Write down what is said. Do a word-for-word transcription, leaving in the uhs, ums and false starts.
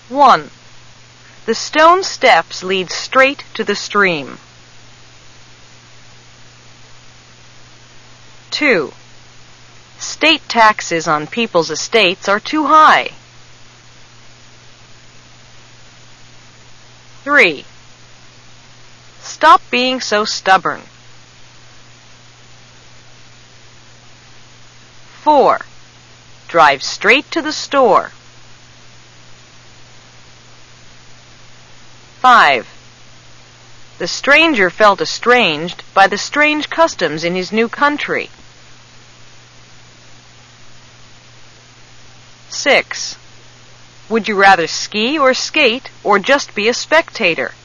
one. The stone steps lead straight to the stream. two. State taxes on people's estates are too high. three. Stop being so stubborn. four. Drive straight to the store. five. The stranger felt estranged by the strange customs in his new country. six. Would you rather ski or skate or just be a spectator?